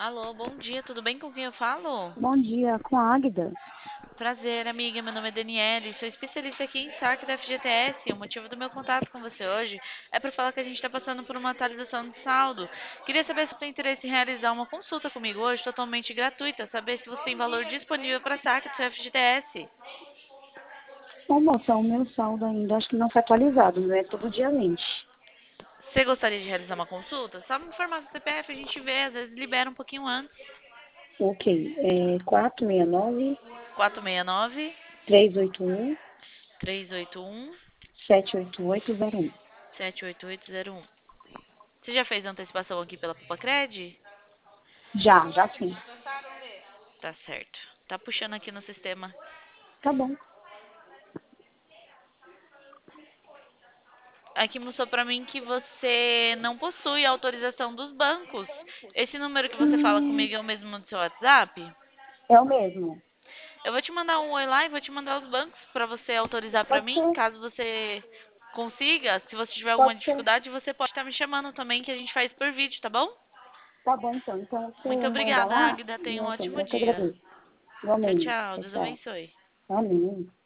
Alô, bom dia, tudo bem com quem eu falo? Bom dia, com a Águida. Prazer, amiga, meu nome é Daniele, sou especialista aqui em saque da FGTS. O motivo do meu contato com você hoje é para falar que a gente está passando por uma atualização de saldo. Queria saber se tem interesse em realizar uma consulta comigo hoje, totalmente gratuita, saber se você tem valor disponível para saque do seu FGTS. Ô, moça, o meu saldo ainda acho que não foi atualizado, não é todo dia 20. Você gostaria de realizar uma consulta? Só me informar seu CPF, a gente vê, às vezes libera um pouquinho antes. Ok, é 469 469 381 381 78801. 78801. Você já fez antecipação aqui pela Papacred? Já sim. Tá certo. Tá puxando aqui no sistema. Tá bom. Aqui mostrou pra mim que você não possui autorização dos bancos. Esse número que você fala Hum, comigo é o mesmo do seu WhatsApp? é o mesmo. Eu vou te mandar um oi lá e vou te mandar os bancos pra você autorizar pra Pode mim. ser, Caso você consiga, se você tiver alguma pode ser. dificuldade, você pode estar me chamando também, que a gente faz por vídeo, tá bom? Tá bom então. Então Muito você manda obrigada, lá Agda. e Tenha um eu ótimo atendo. Eu que dia. agradeço. Tchau, Igualmente. tchau. Tchau, Deus tchau. abençoe. Amém.